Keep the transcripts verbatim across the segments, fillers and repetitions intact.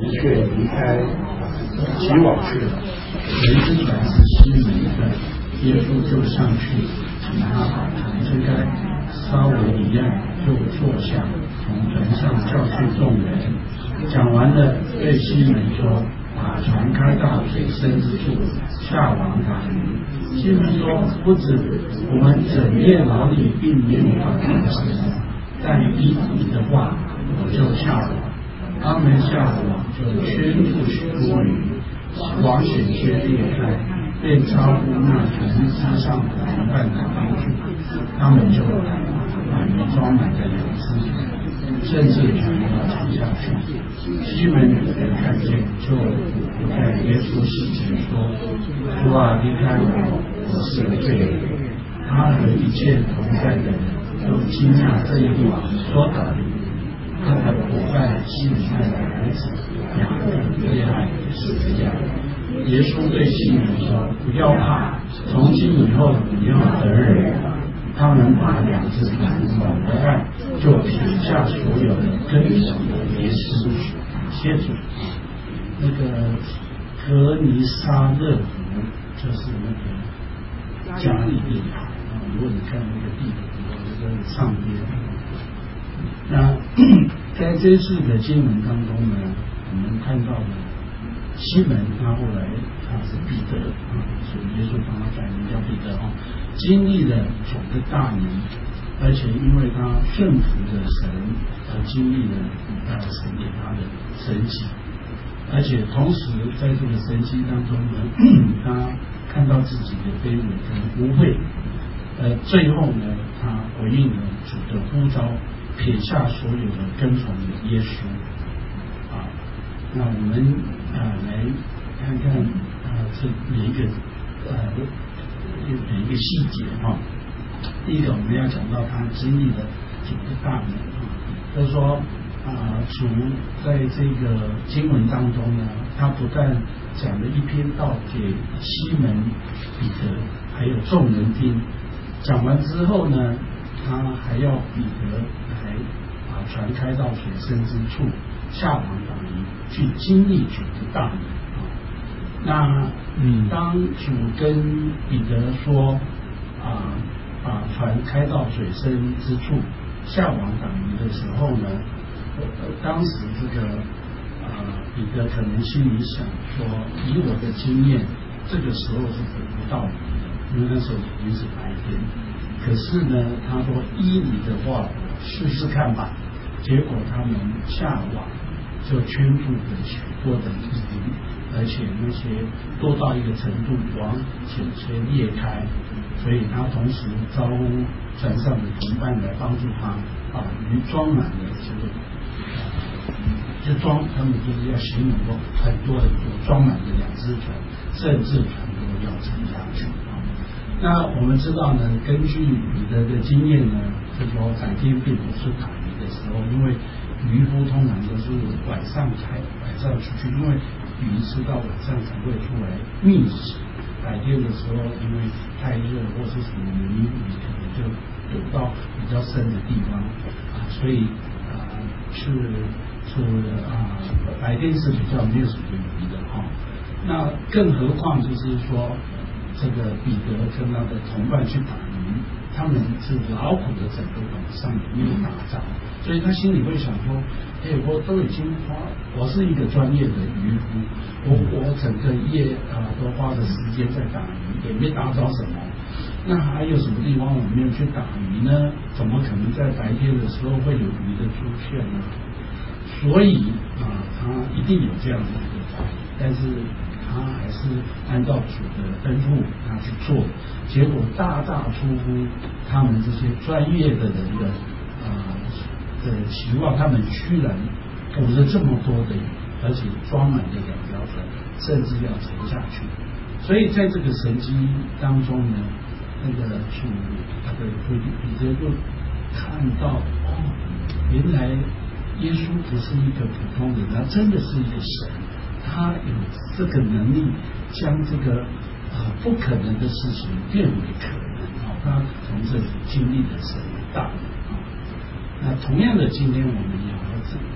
却离开即往去了。人生本是西门的，耶稣就上去，请他把船推开，稍微一样就坐下，从船上教训众人。讲完了，对西门说：“把船开到水深之处，下网打鱼。”西门说：“夫子，我们整夜劳力，并没有打到什么，但依你的话，我就下网。他们下网就圈住许多鱼，网险些裂开，便超乎那船之上的同伴的帮助。他们就来把鱼装满了两只船，甚至船要沉下去。西门也看见，就在耶稣膝前说：“主啊，离开我，我是个罪人。”他和一切同在的人都惊讶这一话说的。他的伙伴西里奈的儿子雅各、约翰也是这样。耶稣对西门说：“不要怕，从今以后你要得人。”他们把两只船往回岸，就撇下所有的，跟从耶稣。谢主。那个格尼沙勒湖就是那个加利利海啊，如果你看那个地图，这个上边。那在这次的经文当中呢，我们看到了西门，他后来他是彼得啊，所以耶稣帮他改名叫彼得啊，经历了九个大年，而且因为他顺服的神，而经历了呃神给他的神迹，而且同时在这个神迹当中呢，他看到自己的卑微跟污秽，呃，最后呢，他回应了主的呼召。撇下所有的跟从的耶稣啊，那我们啊来看看啊这每一个呃每一个细节哈、啊。第一个我们要讲到他经历的主的大能啊，就是说啊主在这个经文当中呢，他不但讲了一篇道给西门彼得还有众人听，讲完之后呢，他还要彼得来把船开到水深之处，下网打鱼，去经历主的大能啊。那嗯，当主跟彼得说啊，把船开到水深之处，下网打鱼的时候呢，呃，当时这个啊彼得可能心里想说，以我的经验，这个时候是捕不到鱼的，因为那时候已经是白天。可是呢，他说依你的话试试看吧。结果他们下网就圈住了许多的鱼，而且那些多到一个程度，网险些裂开，所以他同时招呼船上的同伴来帮助他把鱼装满了这个，就装他们就是要形容过很多很多，装满了两只船，甚至船都要沉下去。那我们知道呢，根据彼得的经验呢，就说白天并不是打鱼的时候，因为渔夫通常都是晚上才晚上出去，因为鱼是到晚上才会出来觅食。白天的时候，因为太热或是什么原因，鱼可能就游到比较深的地方啊，所以啊是是啊白天是比较没有什么鱼的哈、哦。那更何况就是说。这个彼得跟他的同伴去打鱼，他们是劳苦的整个晚上没有打着，所以他心里会想说：哎，我都已经花，我是一个专业的渔夫，我我整个夜啊、呃、都花了时间在打鱼，也没打着什么，那还有什么地方我没有去打鱼呢？怎么可能在白天的时候会有鱼的出现呢？所以啊，他一定有这样的一个怀疑，但是。他还是按照主的吩咐他去做，结果大大出乎他们这些专业的人的啊、呃、的期望，他们居然捕了这么多的鱼，而且装满了两条船，甚至要沉下去。所以在这个神迹当中呢，那个主那个彼得就看到哦，原来耶稣不是一个普通人，他真的是一个神。他有这个能力将这个呃不可能的事情变为可能啊！他从这里经历的神的大能啊。那同样的，今天我们也要我们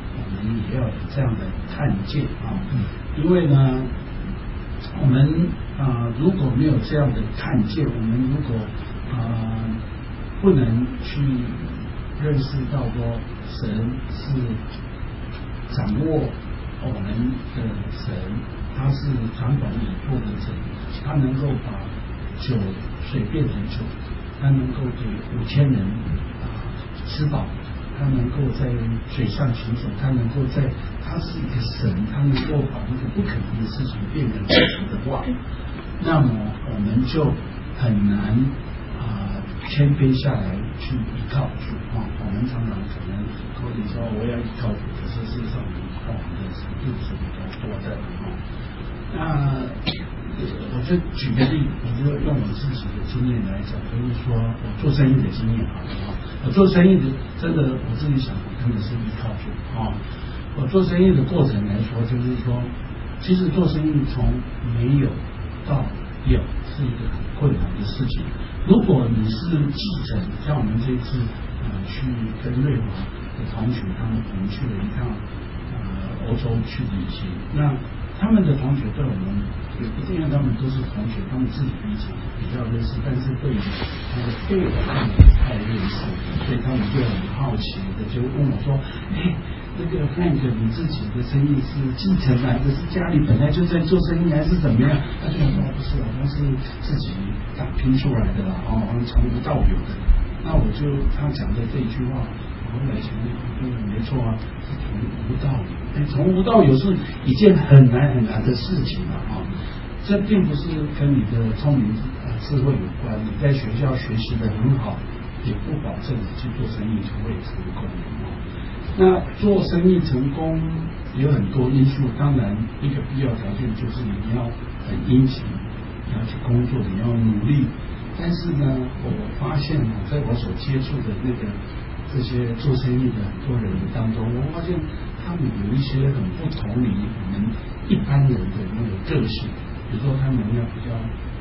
们也要有这样的看见啊，因为呢，我们啊、呃、如果没有这样的看见，我们如果啊、呃、不能去认识到说神是掌握我们的神，他是掌管宇宙的神，他能够把酒水变成酒，他能够给五千人啊吃饱，他能够在水上行走，他能够在，他是一个神，他能够把那个不可能的事情变成可能的话，那么我们就很难啊谦卑下来去依靠主啊。我们常常可能口里说我要依靠主，可是事实上我们依靠我们的程度是比较多的啊。那我就举个例，我就用我自己的经验来讲，就是说我做生意的经验好了啊。我做生意的真的我自己想，我真的是依靠主啊。我做生意的过程来说，就是说，其实做生意从没有到有是一个很困难的事情。如果你是继承，像我们这次呃去跟瑞华的同学，他们我们去了一趟呃欧洲去旅行，那他们的同学对我们，也不因为他们都是同学，他们自己彼此比较认识，但是对于他的对我他们不太认识，所以他们就很好奇的就问我说：“哎，那个 Frank， 你自己的生意是继承来的，是家里本来就在做生意，还是怎么样？”他就说：“不是啊，那是自己打拼出来的啦，哦，从无到有的。”那我就他讲的这一句话。后来想想，嗯，没错啊，是从无到有。哎，从无到有是一件很难很难的事情啊！啊，这并不是跟你的聪明啊智慧有关。你在学校学习的很好，也不保证你去做生意就会成功啊。那做生意成功有很多因素，当然一个必要条件就是你要很殷勤，你要去工作，你要努力。但是呢，我发现啊，在我所接触的那个。这些做生意的很多人当中，我发现他们有一些很不同于我们一般人的那个个性，比如说他们要比较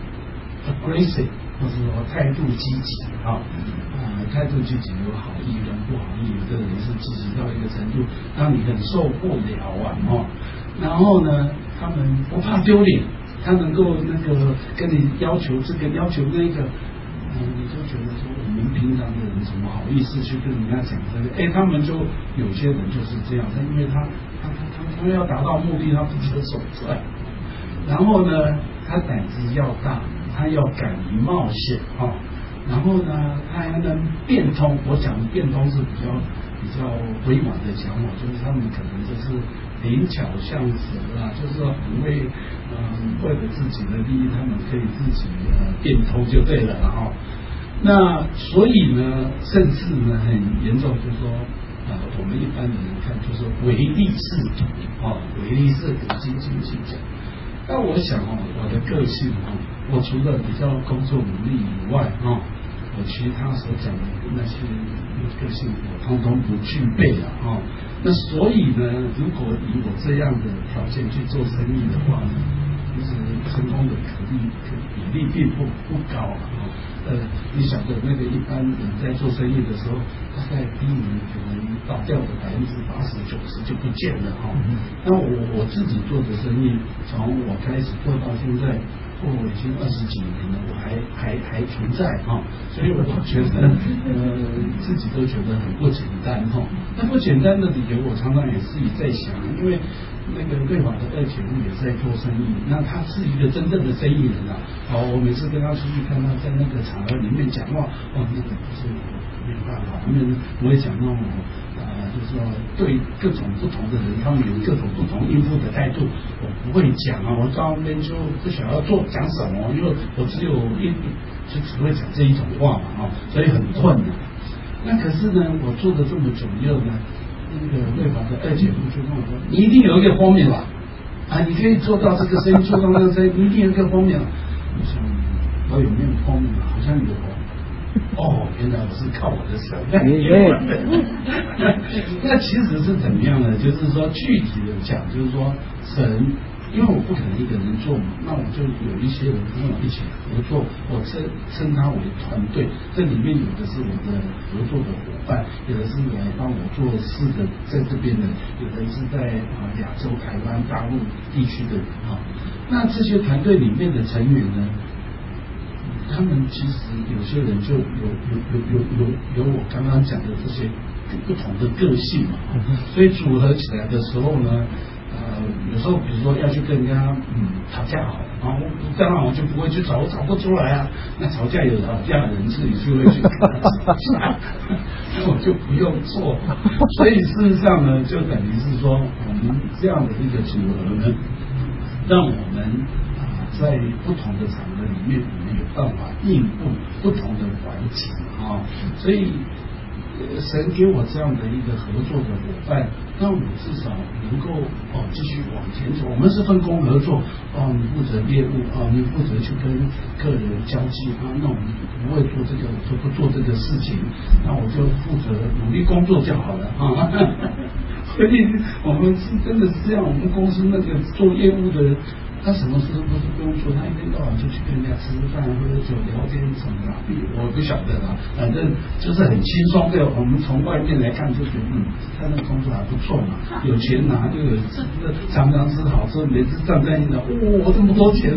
aggressive， 或者说态度积极啊，啊态度积极有好意跟不好意，有的人是积极到一个程度，让你很受不了啊哦。然后呢，他们不怕丢脸，他能够那个跟你要求这个要求那个。嗯，你就觉得说我们平常的人怎么好意思去跟人家讲这个？哎，他们就有些人就是这样，因为他他他他他要达到目的，他不择手段。然后呢，他胆子要大，他要敢于冒险啊、哦。然后呢，他还能变通。我讲的变通是比较比较委婉的讲法，就是他们可能就是灵巧像蛇啊，就是说很会嗯为了自己的利益，他们可以自己呃变通就对了哈、哦。那所以呢，甚至呢很严重，就是说呃我们一般人看就是唯利是图啊，唯利是图，斤斤计较。那我想哦，我的个性哦，我除了比较工作努力以外哦，我其他所讲的那些个性我通通不具备了哦。那所以呢，如果以我这样的条件去做生意的话，其实成功的可例可比例并不不高啊。呃，你晓得那个一般人在做生意的时候，大概第一年可能倒掉的百分之八十九十就不见了哈、哦。那我我自己做的生意，从我开始做到现在，过已经二十几年了，我还还还存在哈、哦，所以我觉得呃自己都觉得很不简单哈、哦。那不简单的理由，我常常也自己在想，因为那个瑞华的二姐夫也是在做生意，那他是一个真正的生意人啊。好，我每次跟他出去看他在那个场合里面讲话，哦，那个不是没有办法，他们不会讲那种啊、呃，就是说对各种不同的人，他们有各种不同应付的态度，我不会讲啊，我到那边就不想要做讲什么，因为我只有一就只会讲这一种话嘛，哦，所以很困难。那可是呢，我做了这么久以后呢，那个瑞华的二姐夫就跟我说，你一定有一个方面吧，啊，你可以做到这个生意，做到那个生意，你一定有一个方面。我想我有没有方面好像有。哦，原来我是靠我的神。那其实是怎么样呢？就是说具体的讲，就是说神因为我不可能一个人做嘛，那我就有一些人跟我一起合作，我称称他为团队。这里面有的是我的合作的伙伴，有的是来帮我做事的，在这边的，有的是在啊亚洲、台湾、大陆地区的人啊。那这些团队里面的成员呢，他们其实有些人就有有有有有有我刚刚讲的这些不同的个性嘛，所以组合起来的时候呢，呃，有时候比如说要去跟人家嗯吵架好，然后当然我就不会去吵，我吵不出来啊。那吵架有吵架的人自己就会去跟他吵架，那我就不用做。所以事实上呢，就等于是说，我们这样的一个组合呢，让我们啊在不同的场合里面，我们有办法应付不同的环境啊，所以。神给我这样的一个合作的伙伴，让我至少能够哦继续往前走。我们是分工合作，哦，你负责业务，哦，你负责去跟客人交际啊，那我们不会做这个，我就不做这个事情，那我就负责努力工作就好了啊。所以我们是真的是这样，我们公司那个做业务的人。他什么事都不是不用做，他一天到晚就去跟人家吃饭、喝酒、聊天什么的，我不晓得啦，反正就是很轻松的。我们从外面来看就觉得，嗯，他那个工作还不错嘛，有钱拿，就有常常吃好吃，每次站在那里，哇、哦，这么多钱。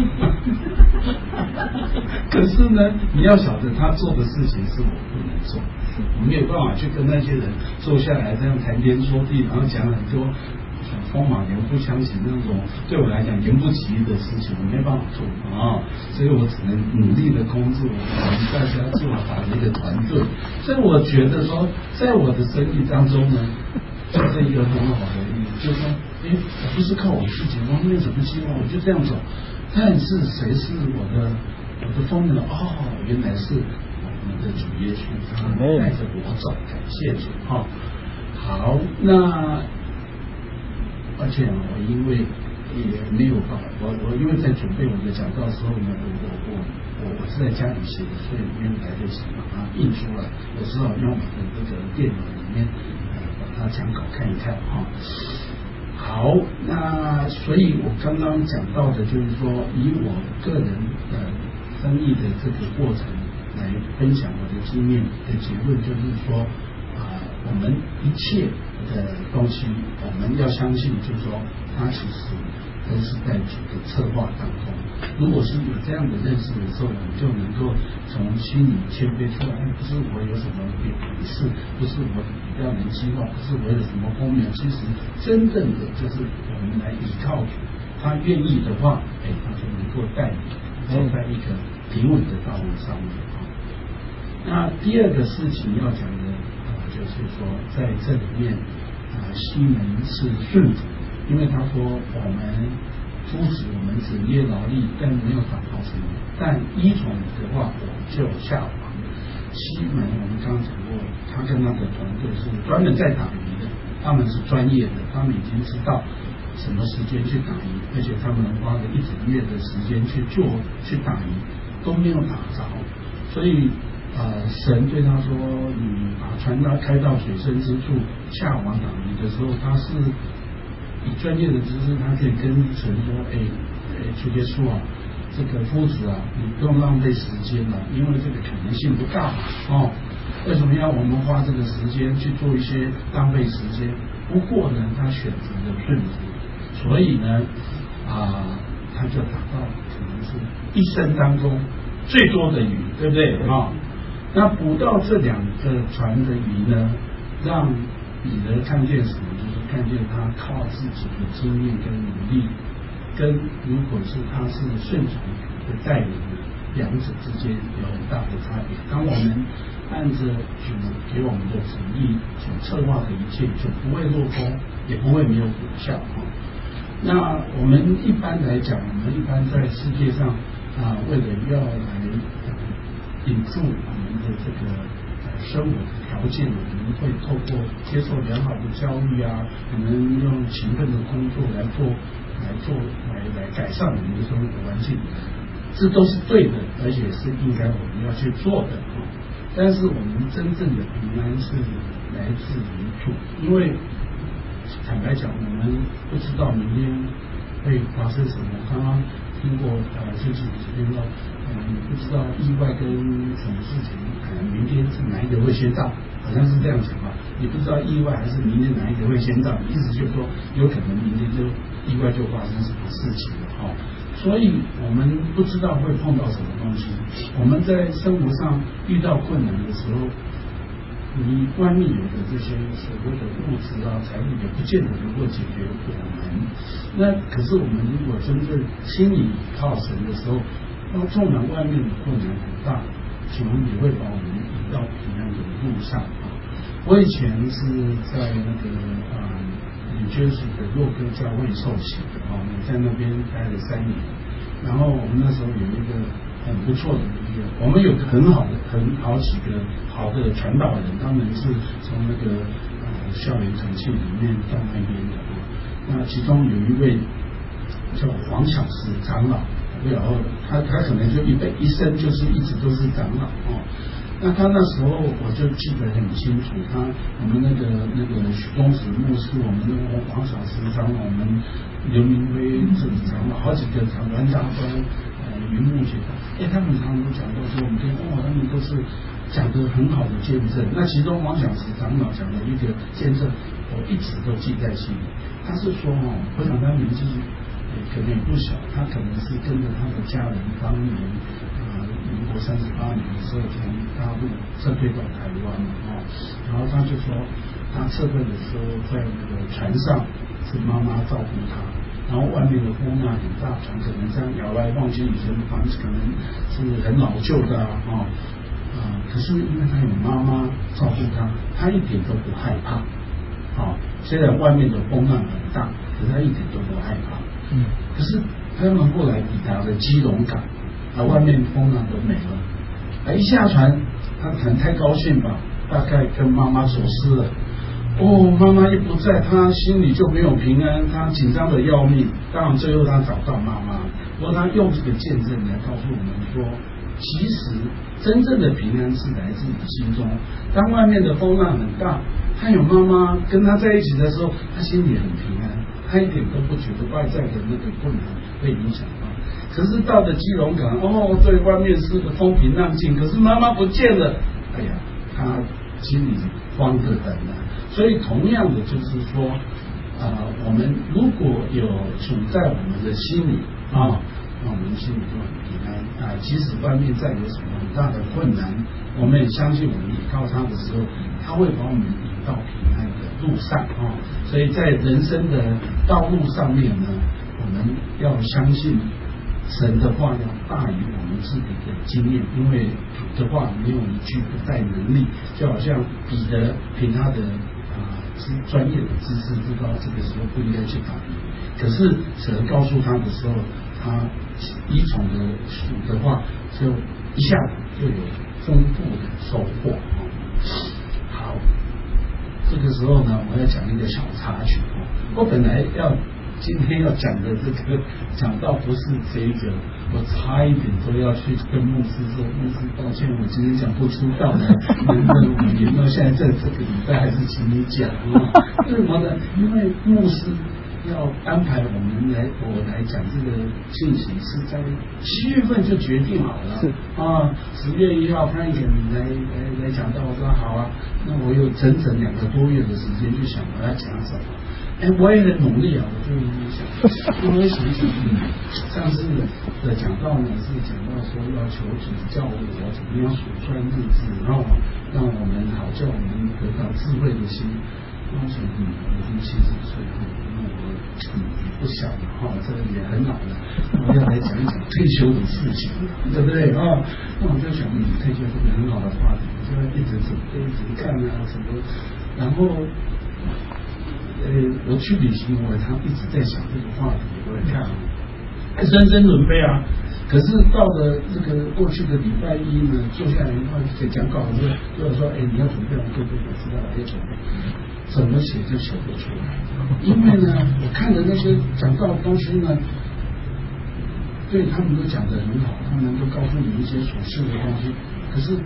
可是呢，你要晓得他做的事情是我不能做，我没有办法去跟那些人坐下来这样谈天说地，然后讲很多。风马牛不相及那种对我来讲言不及义的事情，我没办法做啊，所以我只能努力的工作，我们大家做好的一个团队。所以我觉得说，在我的生意当中呢，就是一个很好的例子，就是说，哎，我不是靠我自己，我没有什么希望，我就这样走。但是谁是我的我的风呢？哦，原来是我们的主耶稣，他带着我走，感谢主哈。好，那。而且我因为也没有办法，我我因为在准备我的讲道的时候呢，我我我我我是在家里写的，所以没有来得及把它印出来，我只好用我的这个电脑里面呃把它讲稿看一看哈。好，那所以我刚刚讲到的就是说，以我个人的生意的这个过程来分享我的经验的结论，就是说啊、呃，我们一切的东西，我们要相信，就是说，它其实都是在主的策划当中。如果是有这样的认识的时候，我们就能够从心里谦卑出来，不是我有什么本事，不是我比较能计划，不是我有什么功名，其实真正的就是我们来依靠主，他愿意的话，哎，他就能够带你走在一个平稳的道路上面啊。那第二个事情要讲的。就是说，在这里面啊，西门是顺服，因为他说我们夫子我们只业劳力，但没有祷告什么，但依从的话，我就下网。西门我们刚刚讲过，他跟他的团队是专门在打鱼的，他们是专业的，他们已经知道什么时间去打鱼，而且他们花了一整月的时间去做去打鱼，都没有打着，所以。呃，神对他说：“你把船拉开到水深之处，下网打鱼的时候，他是以专业的知识，他可以跟神说：‘哎，哎，主耶稣啊，这个夫子啊，你不用浪费时间了，因为这个可能性不大哦。为什么要我们花这个时间去做一些浪费时间？不过呢，他选择了顺服，所以呢，啊、呃，他就打到可能是一生当中最多的鱼，对不对啊？哦那捕到这两个船的鱼呢，让彼得看见什么？就是看见他靠自己的经验跟努力，跟如果是他是顺从的带领的，两者之间有很大的差别。当我们按着主给我们的旨意所策划的一切，就不会落空，也不会没有果效。那我们一般来讲，我们一般在世界上啊，为了要来引入我们的这个呃生活的条件，我们会透过接受良好的教育啊，我们用勤奋的工作来做，来做，来来改善我们的生活环境，这都是对的，而且是应该我们要去做的啊。但是我们真正的平安是来自于主，因为坦白讲，我们不知道明天会发生什么。刚刚听过呃，就是这边说，呃，你不知道意外跟什么事情，可能明天是哪一个会先到，好像是这样讲吧。你不知道意外还是明天哪一个会先到，意思就是说，有可能明天就意外就发生什么事情了哈。所以我们不知道会碰到什么东西。我们在生活上遇到困难的时候，你外面有的这些所谓的物质啊、财物也不见得能够解决我们。那可是我们如果真正心里靠神的时候，那纵然外面的困难很大，请问也会把我们引到平安的路上啊。我以前是在那个啊纽约市的洛哥教会受洗的啊，我在那边待了三年。然后我们那时候有一个很不错的一个，我们有很好的很好几个好的传道人，他们是从那个呃校园城庆里面到那边的啊。那其中有一位叫黄小石长老，然后他他可能就一辈一生就是一直都是长老哦。那他那时候我就记得很清楚，他我们那个那个许公子牧师，我们那个黄小石长老，我们刘明辉这个长老，好几个长阮大官，呃云木学长，哎，他们常常都讲到说，我们听哦，他们都是讲得很好的见证。那其中黄小石长老讲的一个见证，我一直都记在心里。他是说哦，我想他年纪可能也不小，他可能是跟着他的家人当年啊，民国三十八年的时候从大陆撤退到台湾嘛，哦，然后他就说他撤退的时候在那个船上是妈妈照顾他，然后外面的风浪很大，船可能这样摇来晃去，以前的房子可能是很老旧的啊，哦，啊，可是因为他有妈妈照顾他，他一点都不害怕，啊，虽然外面的风浪很大，可是他一点都不害怕。嗯，可是他们后来抵达了基隆港，啊，外面风浪都没了，啊，一下船，他可能太高兴吧，大概跟妈妈走失了。哦，妈妈一不在，他心里就没有平安，他紧张的要命。当然，最后他找到妈妈，不过他用这个见证来告诉我们说，其实真正的平安是来自你心中。当外面的风浪很大，他有妈妈跟他在一起的时候，他心里很平安。他一点都不觉得外在的那个困难会影响到，可是到了基隆港，哦，对，外面是个风平浪静，可是妈妈不见了，哎呀，他心里慌得很啊。所以同样的就是说，啊、呃，我们如果有主在我们的心里啊，那我们心里就很平安啊。即使外面再有什么很大的困难，我们也相信我们依靠他的时候，他会把我们引到平安的路上啊。所以在人生的道路上面呢，我们要相信神的话要大于我们自己的经验，因为主的话没有一句不带能力，就好像彼得凭他的啊专业的知识知道这个时候不应该去打鱼，可是神告诉他的时候，他依从的主的话，就一下子就有丰富的收获。好。这个时候呢，我要讲一个小插曲哦。我本来要今天要讲的这个讲到不是这一个，我差一点都要去跟牧师说，牧师抱歉，我今天讲不出道来，能不能我们延到现在在这个礼拜还是请你讲啊？为什么呢？因为牧师要安排我们来，我来讲这个信息是在七月份就决定好了，是啊，十月一号他也来来来讲到，我说好啊，那我有整整两个多月的时间去想我要讲什么。哎，我也很努力啊，我就想，我也想一想，嗯，上次的讲到呢是讲到说要求主教我怎么样数算日子，然后让我们好叫我们得到智慧的心。我想，嗯，我已经七十岁了，那我嗯也不小了哈，这个也很老了，我要来讲一讲退休的事情，对不对啊？那我就想，嗯，退休是个很好的话题，就要一直准备，一直看啊什么，然后。呃，我去旅行，我他一直在想这个话题，我也看，认真准备啊。可是到了这个过去的礼拜一呢，坐下来然后写讲稿的时候，就说，哎，你要准备，我对对，我知道，要准备，怎么写就写不出来，因为呢，我看的那些讲到的东西呢，对他们都讲得很好，他们都告诉你一些所事的东西，可是，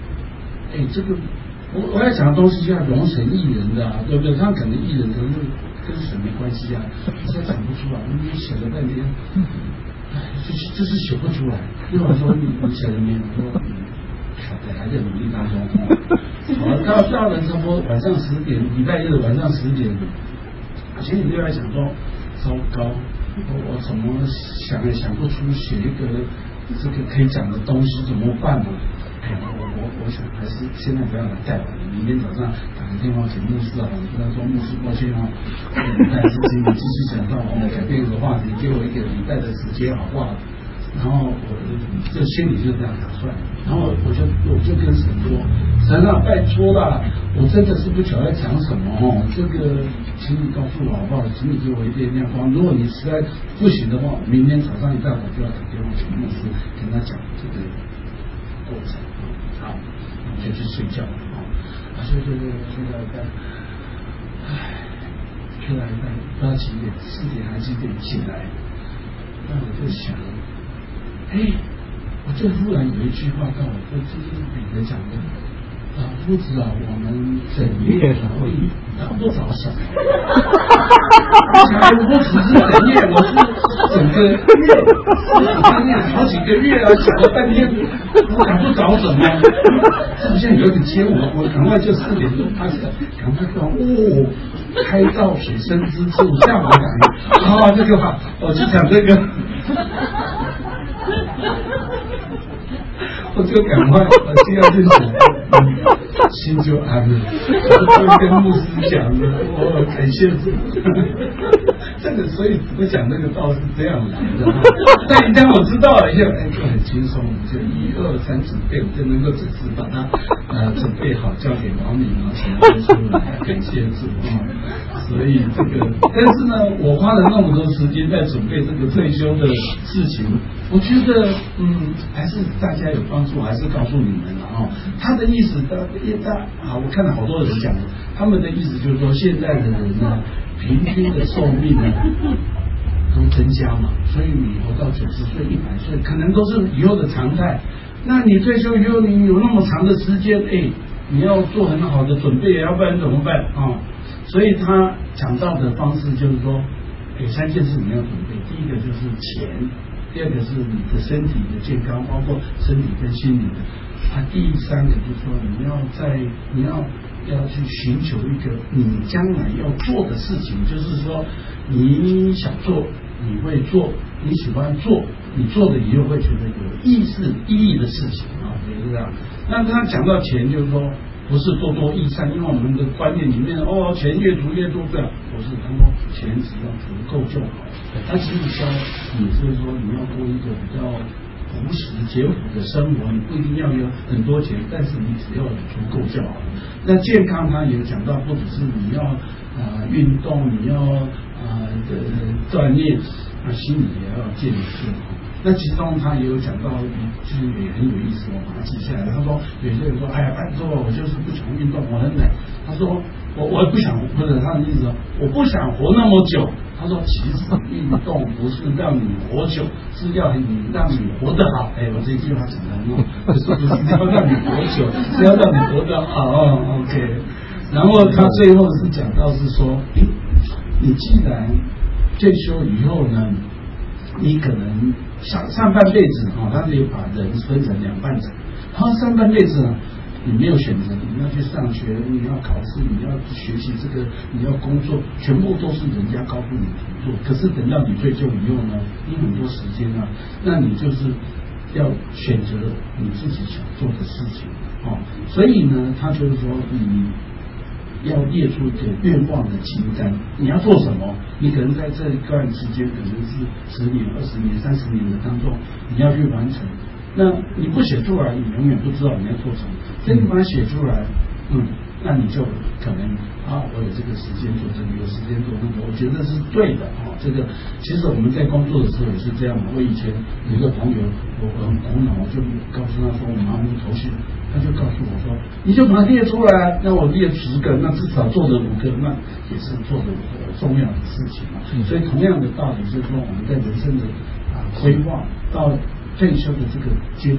哎，这个。我我要讲的东西要融成艺人的、啊，对不对？他可能艺人，可是跟神没关系啊，实在讲不出来，你写了半天，哎，就是就是写不出来。对我说你你写了没有？我说晓得，还在努力当中。好，到到了差不多晚上十点，礼拜日晚上十点，心里就在想说，糟糕，我我怎么想也想不出写一个这个可以讲的东西，怎么办呢？哎，我我我想还是现在不要来带我，明天早上打个电话给牧师啊，我跟他说牧师抱歉啊，这个礼拜事情你继续讲到我们改变一个话题，给我一个礼拜的时间好不好？然后我就心里就这样打算，然后我就我就跟神说，神啊，拜托啦，我真的是不晓得讲什么哦，这个请你告诉我好不好？请你给我一点亮光。如果你实在不行的话，明天早上一大早就要打电话给牧师，跟他讲这个过程。好，我就去睡觉了啊，啊，睡睡睡睡到一半，唉，睡到一半不知道几点，四点还几点醒来，那我就想。哎，我就忽然有一句话告我，这就是彼得讲的，啊，夫子啊，我们整夜劳力，找不着什么。我不只是整夜，我是整个月，我念好几个月啊，讲了半天，我找不着什么。这现在有点接我，我赶快就四点钟开始，赶快说哦，开造水深之处，下我讲，啊，这个话，我就讲这个。我就赶快，我这样就想，嗯，心就安了。我就跟牧师讲了，我感谢主。这个所以我讲那个道是这样来的。但一旦我知道了以后，哎，就很轻松，就一二三准备，我就能够准时把它呃准备好，交给王敏，然后请他出来，感谢主啊。所以这个，但是呢，我花了那么多时间在准备这个退休的事情，我觉得嗯，还是大家有帮助，还是告诉你们了啊。他的意思，大大啊，我看到好多人讲，他们的意思就是说，现在的人呢，平均的寿命呢都增加嘛，所以你活到九十岁、一百岁，可能都是以后的常态。那你退休以后，你有那么长的时间，哎，你要做很好的准备，要不然怎么办啊？所以他讲到的方式就是说，有三件事你要准备，第一个就是钱，第二个是你的身体的健康，包括身体跟心理的。啊，第三个就是说，你要在你要要去寻求一个你将来要做的事情，就是说你想做，你会做，你喜欢做，你做了以后会觉得有意思、意义的事情啊，就是这样。那他讲到钱，就是说。不是多多益善，因为我们的观念里面，哦，钱越足越多，这样不是。他说钱只要足够就好。他其实教你就是说，你要过一个比较朴实简朴的生活，你不一定要有很多钱，但是你只要有足够就好。那健康他也讲到，不只是你要啊、呃、运动，你要啊的、呃、锻炼，啊心理也要健康。那其中他也有讲到一句也很有意思，我把它记下来。他说有些人说，哎呀，拜托，我就是不想运动，我很懒。他说我我不想，不是他的意思说，我不想活那么久。他说其实运动不是让你活久，是要你让你活得好。哎，我这句话讲得很好，就是不是要让你活久，是要让你活得好。OK。然后他最后是讲到是说，你既然退休以后呢，你可能上上半辈子啊，他是有把人分成两半层，然后上半辈子呢，你没有选择，你要去上学，你要考试，你要学习这个，你要工作，全部都是人家告诉你怎么做。可是等到你退休以后呢，你很多时间啊，那你就是要选择你自己想做的事情啊。所以呢，他就是说你。要列出一个愿望的清单，你要做什么？你可能在这一段时间，可能是十年、二十年、三十年的当中，你要去完成。那你不写出来，你永远不知道你要做什么。所以你把它写出来，嗯，那你就可能啊，我有这个时间做这个，有时间做那个，我觉得是对的啊。这个其实我们在工作的时候也是这样。我以前有一个朋友，我很苦恼，我就告诉他说，我麻木头绪。他就告诉我说，你就把它列出来，那我列十个，那至少做了五个，那也是做了重要的事情嘛。嗯、所以同样的道理，就是说我们在人生的啊规划到退休的这个阶段，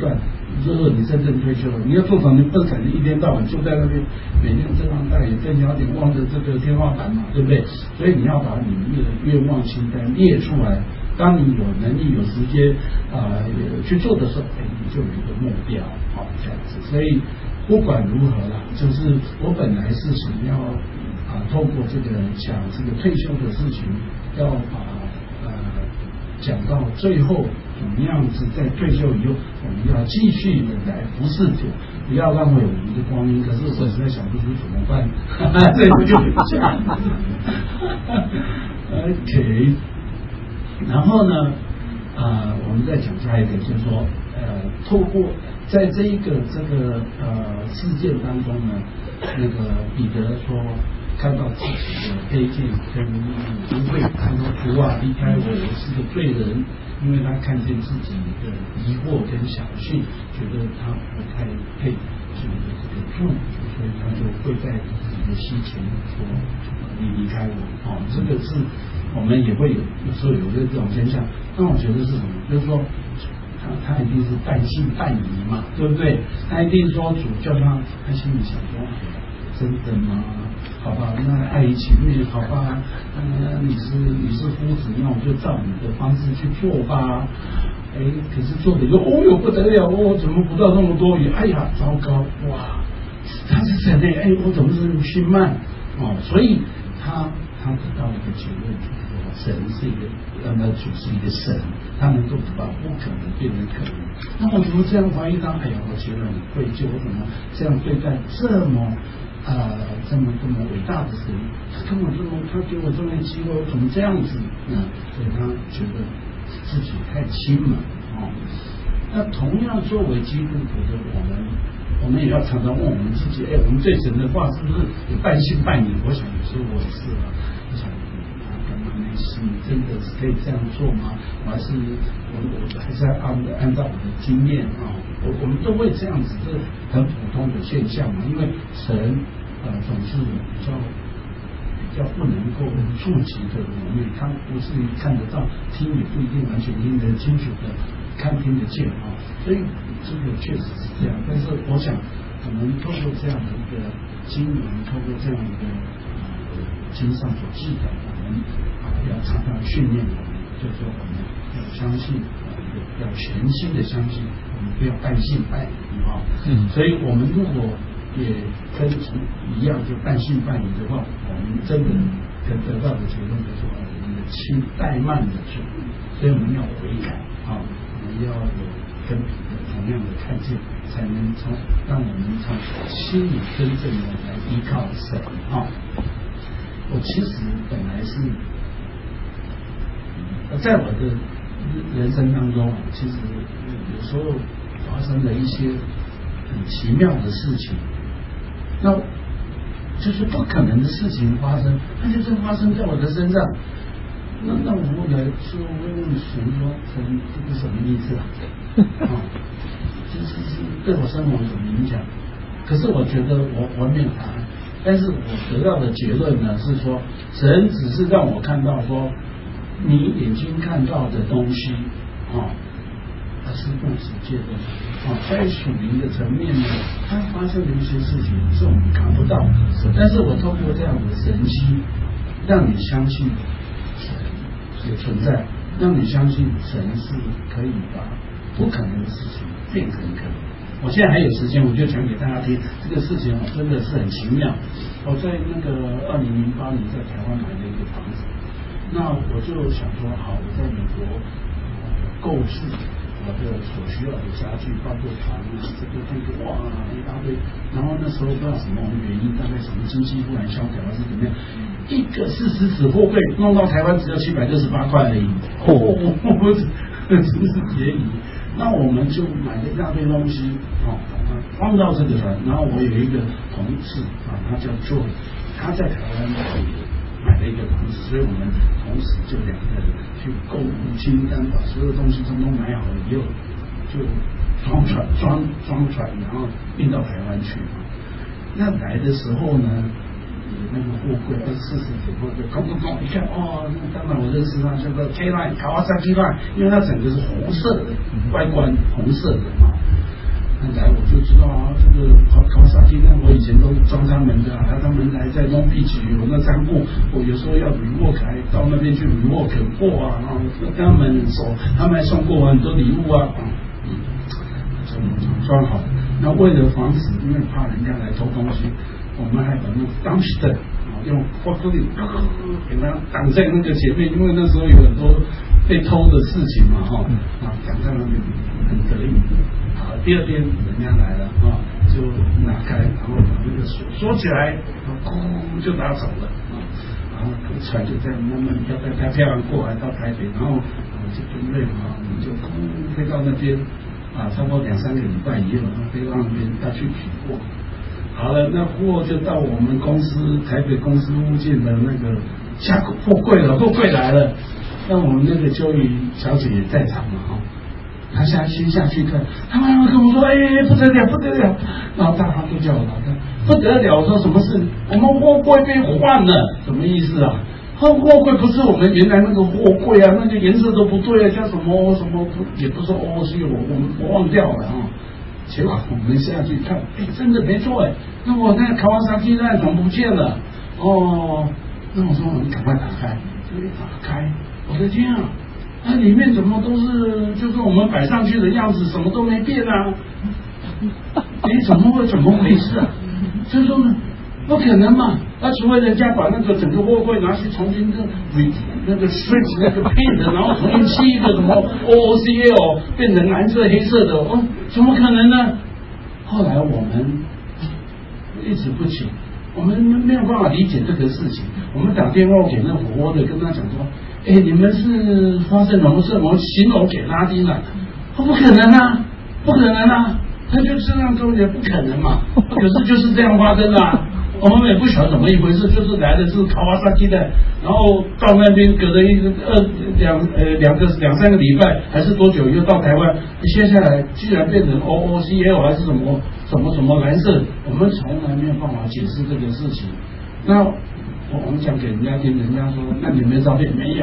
如果你真正退休了，你要做什么？你不可能一天到晚就在那边每天睁望大眼瞪小眼望着这个天花板嘛，对不对？所以你要把你的愿望清单列出来。当你有能力、有时间啊、呃、去做的时候，哎，你就有一个目标，好、哦、这样子。所以不管如何啦，就是我本来是想要啊、呃，透过这个讲这个退休的事情，要把呃讲到最后怎么样子在退休以后，我们要继续的来服侍主，不要浪费我们的光阴。可是我实在想不出怎么办，这个就讲。OK。然后呢，啊、呃，我们再讲下一个，就是说，呃，透过在这一个这个呃事件当中呢，那个彼得说看到自己的卑贱跟污秽，他说主啊，离开我，我是个罪人，因为他看见自己的疑惑跟小信，觉得他不太配主的这个住，所以他就会在自己的膝前说，你离开我，哦，这个是。我们也会有有时候有这种现象，那我觉得是什么？就是说，他他一定是半信半疑嘛，对不对？他一定说主叫他，他心里想说，真的吗？好吧，那爱与情面，好吧，呃，你是你是夫子，那我就照你的方式去做吧。哎，可是做的又哦哟不得了哦，怎么不到那么多余？哎呀，糟糕哇！他是神呢，哎，我怎么是心慢哦？所以他。他得到一个结论，就是说神是一个，那么主是一个神，他能够把不可能变成可能。那我怎么这样怀疑他？哎呀，我觉得很愧疚，我怎么这样对待这么呃这么这么伟大的神？他跟我这么，他给我这么机会，我怎么这样子？嗯，所以他觉得自己太轻了哦。那同样作为基督徒的我们。我们也要常常问我们自己，哎，我们对神的话是不是有半信半疑？我想有时候我也是了，我想啊，干嘛没事？真的是可以这样做吗？我还是我我还是要按按照我的经验啊，我我们都会这样子，这很普通的现象嘛。因为神呃总是比较比较不能够触及的我们，他不是看得到，听也不一定完全听得清楚的。看听得见啊，所以这个确实是这样。但是我想，我们透过这样的一个经营，透过这样一个呃经上所记载，我们啊要常常训练我们，就是说我们要相信，要全心的相信，我们不要半信半疑啊。嗯。所以我们如果也跟从一样，就半信半疑的话，我们真的可得到的结论就是我们的心怠慢的主，所以我们要悔改啊。要有跟彼得同样的看见，才能从让我们从心里真正的来依靠神啊。我其实本来是，在我的人生当中，其实有时候发生了一些很奇妙的事情，那就是不可能的事情发生，它就是发生在我的身上。那那我后来是问神说，神这是什么意思啊？啊，就是是对我生活有什么影响？可是我觉得我我没有答案，但是我得到的结论呢是说，神只是让我看到说，你眼睛看到的东西啊，它是物质界的啊，在属灵的层面呢，它发生的一些事情是我们看不到的，但是我透过这样的神迹，让你相信。也存在，让你相信神是可以把不可能的事情变成可能。我现在还有时间，我就讲给大家听这个事情哦，真的是很奇妙。我在那个二零零八年在台湾买了一个房子，那我就想说，好，我在美国购置我的所需要的家具，包括床啊，这个这个哇一大堆。然后那时候不知道什么原因，大概什么经济忽然萧条还是怎么样。一个四十纸货柜弄到台湾只要七百六十八块而已，哦，真是便宜。那我们就买了一大堆东西，哦，放到这个船。然后我有一个同事啊，他叫 Joy， 他在台湾买了一个房子，所以我们同时就两个人去购物清单，把所有东西通通买好了以后，就装船装装船，然后运到台湾去。那来的时候呢？那个货柜二四十几货柜，空空空，一看哦，那当然我认识他，叫做 K-Line， 卡瓦萨 K-Line， 因为它整个是红色的，外观红色的嘛。 来我就知道啊，这个考考萨基那我以前都装他们的，啊，他们来在 Long Beach 有那张布，我有时候要 rework 还到那边去 rework 过啊，啊，跟他们熟，他们还送过我很多礼物啊，啊，嗯，装好。那为了防止，因为怕人家来偷东西，我们还把那个 dumpster 啊用 forklift 给它挡在那个前面，因为那时候有很多被偷的事情嘛，哈，啊，挡在那边很得意。好，第二天人家来了啊，就拿开，然后把那个锁锁起来，然后咕就拿走了啊，然后船就这样慢慢飘飘飘飘过来到台北，然后我就准备好，我们就咕飞到那边啊，差不多两三个礼拜以后，飞到那边要去取货。好了，那货就到我们公司台北公司附近的那个下货柜了，货柜来了，那我们那个秋雨小姐也在场嘛，哈。他下先下去看，他妈妈跟我说：“哎，不得了，不得了！”然后大家都叫我老大，不得了！我说什么事？我们货柜被换了，什么意思啊？货货柜不是我们原来那个货柜啊，那个颜色都不对啊，叫什么什么也不是 O O C， 我我们我忘掉了啊。结果我们下去看，哎，真的没错哎，那我那个卡瓦萨基那怎么不见了？哦，那我说你赶快打开，一打开，我的天啊！那里面怎么都是就是我们摆上去的样子，什么都没变啊！哎，怎么会怎么回事啊？就说呢，不可能嘛！那除非人家把那个整个货柜拿去重新那那个 stretch 那个 paint， 然后重新漆一个什么 O O C L 变成蓝色黑色的，哦，怎么可能呢？后来我们一直不解，我们没有办法理解这个事情。我们打电话给那火锅的，跟他讲说。哎，你们是发生什么事？我形容给拉丁了，不可能啊，不可能啊！他就这样跟我讲，不可能嘛。可是就是这样发生的、啊，我们也不晓得怎么一回事，就是来的是卡瓦萨基的，然后到那边隔了一个二两呃两个两三个礼拜，还是多久又到台湾，接下来居然变成 O O C L 还是什么什么什么蓝色，我们从来没有办法解释这个事情。那我们讲给人家听，人家说那你没照片？没有。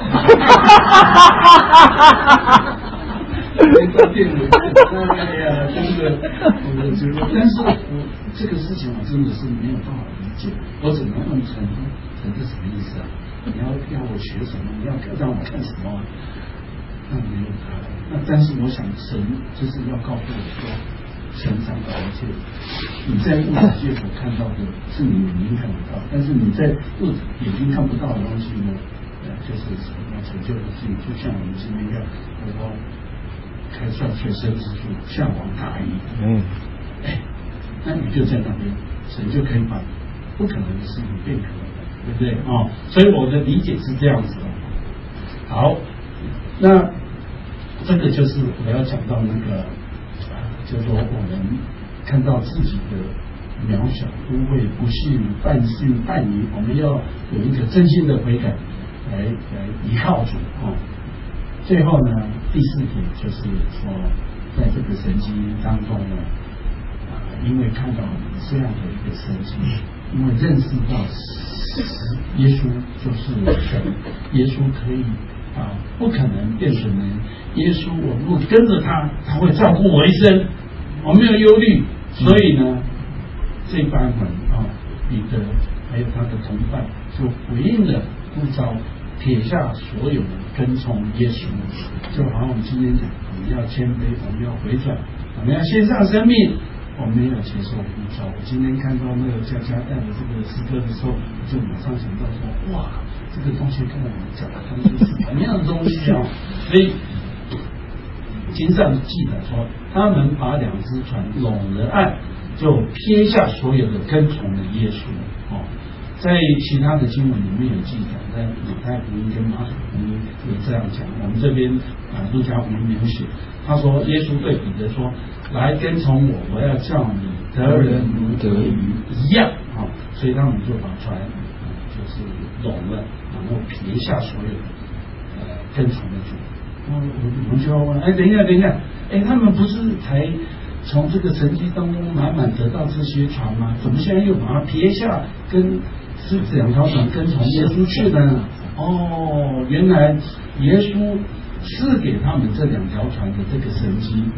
没照片，哎呀，真的，我觉得，但是我这个事情我真的是没有办法理解，我只能问神，神是什么意思啊？你要要我学什么？你要让我看什么、啊？那没有他，那但是我想神就是要告诉我说。神掌管一切，你在物质界所看到的是你眼睛看不到，但是你在物质眼睛看不到的东西呢，呃，就是要成就的事情，就像我们今天要我说开创学生之处，向往大义，嗯，哎，那你就在那边，神就可以把不可能的事情变可能，对不对啊、哦？所以我的理解是这样子的。好，那这个就是我要讲到那个。就是说，我们看到自己的渺小、污秽、不信、半信半疑，我们要有一个真心的悔改，来来依靠主啊、哦。最后呢，第四点就是说，在这个神迹当中呢，啊、呃，因为看到这样的一个神迹，因为认识到耶稣就是神，耶稣可以啊，不可能变成人。耶稣，我如果跟着他，他会照顾我一生。我没有忧虑，所以呢，这班人啊，彼得还有他的同伴就回应了呼召，撇下所有的跟从耶稣。就好像我们今天讲，我们要谦卑，我们要回转，我们要献上生命，我们要接受呼召。我今天看到那个佳佳带的这个诗歌的时候，我就马上想到说，哇，这个东西跟我们讲的东西是同样的东西啊，所以。经上记载说，他们把两只船拢了岸，就撇下所有的跟从的耶稣。哦，在其他的经文里面有记载，在马太福音跟马可福音有这样讲。我们这边啊，路加福音没有写。他说，耶稣对彼得说：“来跟从我，我要叫你得人如得鱼一样。”啊、哦，所以他们就把船、呃、就是拢了，然后撇下所有的呃跟从的主。我我们就要问，哎，等一下，等一下，哎，他们不是才从这个神迹当中满满得到这些船吗？怎么现在又把它撇下，跟是两条船跟从耶稣去呢？哦，原来耶稣赐给他们这两条船的这个神迹，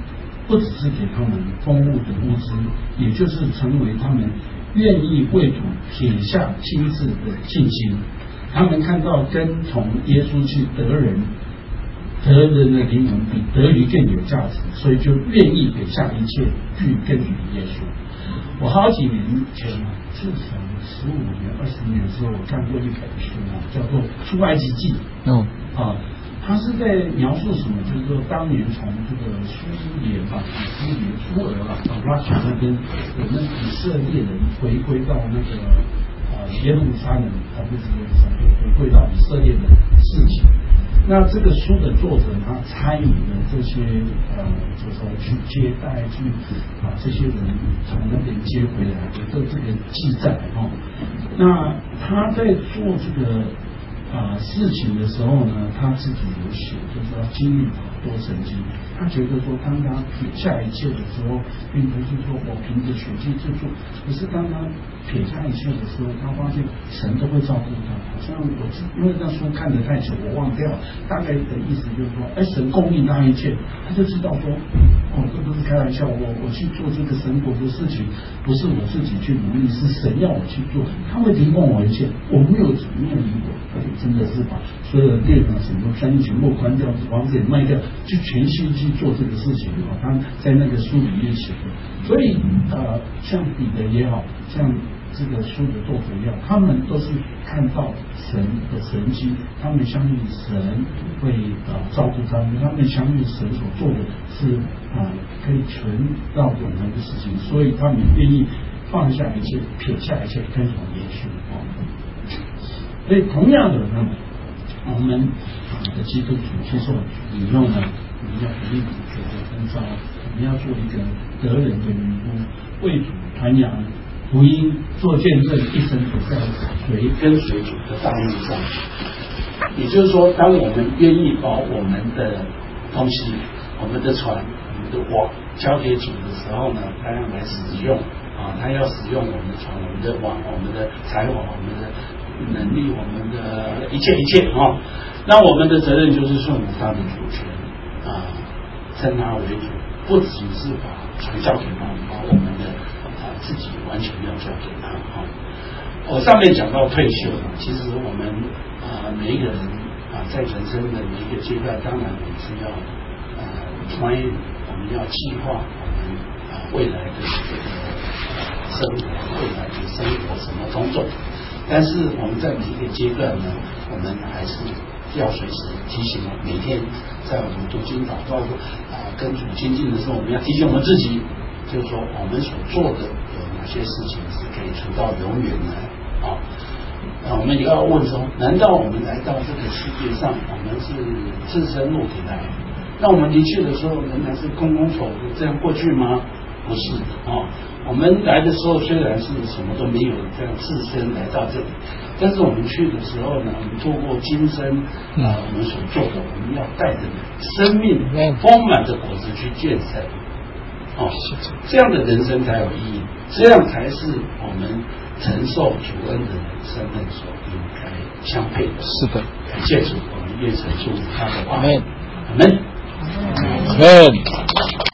不只是给他们丰富的物资，也就是成为他们愿意为主撇下亲自的信心。他们看到跟从耶稣去得人。得人的灵魂比得鱼更有价值，所以就愿意给下一切去跟随耶稣。我好几年前，至少十五年、二十年的时候，我看过一本书啊，叫做《出埃及记》。 哦， 啊，他是在描述什么？就是说，当年从这个苏联吧，苏联苏俄啊，到拉萨那边，有那以色列人回归到那个啊耶路撒冷，啊不是耶路撒冷，回归到以色列的事情。那这个书的作者他参与了这些呃，就是说去接待，去把这些人从那边接回来的这这个记载哦。那他在做这个啊、呃、事情的时候呢，他自己有写，就是要经历好多神经。他觉得说，当他撇下一切的时候，并不是说我凭着血气制作，可是当他撇下一切的时候，他发现神都会照顾他。好像我因为那书看得太久，我忘掉了，大概的意思就是说，哎，神供应他一切，他就知道说，哦，这不是开玩笑，我我去做这个神国的事情，不是我自己去努力，是神要我去做，他会提供我一切，我没有怎么样理我，而且真的是把所有的店啊、什么生意全部关掉，房子也卖掉，就全心去做这个事情啊。他在那个书里面写的，所以呃，像彼得也好，像这个书的作者一样，他们都是看到神的神迹，他们相信神会呃照顾他们，他们相信神所做的是啊、呃、可以存到永恒的事情，所以他们愿意放下一切，撇下一切，跟从耶稣啊。所以同样的呢，我们啊的基督徒接受以后呢，我们要努力做分烧，我们要做一个得人的渔夫，为主传扬福音，做见证，一生走在随跟随主的道路上。也就是说，当我们愿意把我们的东西、我们的船、我们的网交给主的时候呢，他要来使用啊，他要使用我们的船、我们的网、我们的才华、我们的能力、我们的一切一切啊。那我们的责任就是顺服他的主权啊，称他为主，不只是把船交给他，把我们的啊自己完全要交给他啊。我上面讲到退休，其实我们啊每一个人啊在人生的每一个阶段，当然我们是要啊 plan， 我们要计划我们啊未来的这个生活，未来的生活什么种种。但是我们在每一个阶段呢，我们还是要随时提醒，每天在我们读经祷告啊跟主亲近的时候，我们要提醒我们自己，就是说我们所做的有哪些事情是可以存到永远的啊。那我们也要问说，难道我们来到这个世界上，我们是自身肉体来？那我们离去的时候，仍然是空空手的这样过去吗？不是的啊。我们来的时候虽然是什么都没有，这样自身来到这里，但是我们去的时候呢，我们透过今生啊、呃、我们所做的，我们要带着生命丰满的果子去见神。哦，这样的人生才有意义，这样才是我们承受主恩的人身份所应该相配的。 是的， 感谢主，我们愿神祝福他的话。 阿门， 阿门， 阿门。